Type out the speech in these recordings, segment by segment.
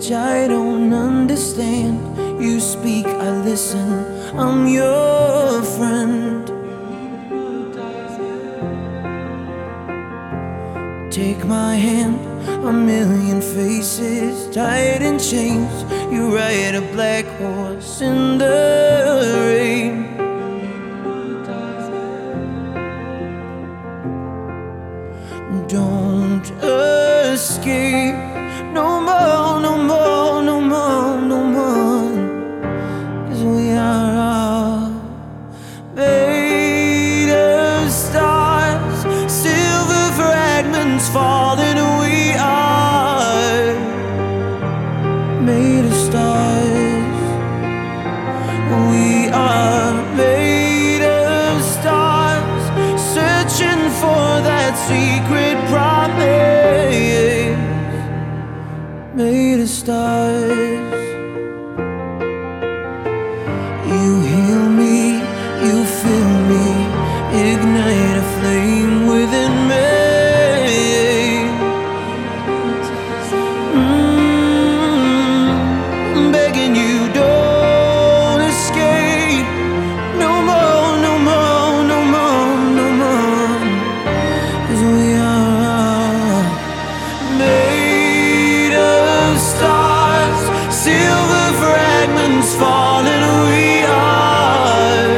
language I don't understand. You speak, I listen, I'm your friend. Take my hand, a million faces tied in chains. You ride a black horse in the rain. Don't escape, no more, no more, no more, no more. 'Cause we are made of stars, silver fragments falling. We are made of stars. We are made of stars, searching for that secret promise. Made of stars. You heal me, you fill me, ignite a flame within me. I'm begging you, don't escape. No more, no more, no more, no more. 'Cause we are made of stars, silver fragments falling. We are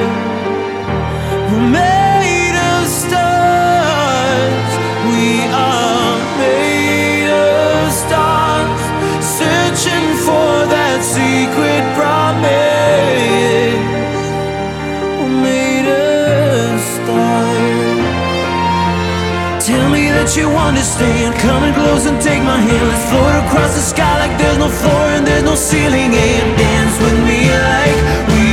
made of stars. We are made of stars, searching for that secret promise. We're made of stars. Tell me that you understand. Come and close and take my hand. Let's float across the sky like there's no floor and there's no ceiling. And dance with me like we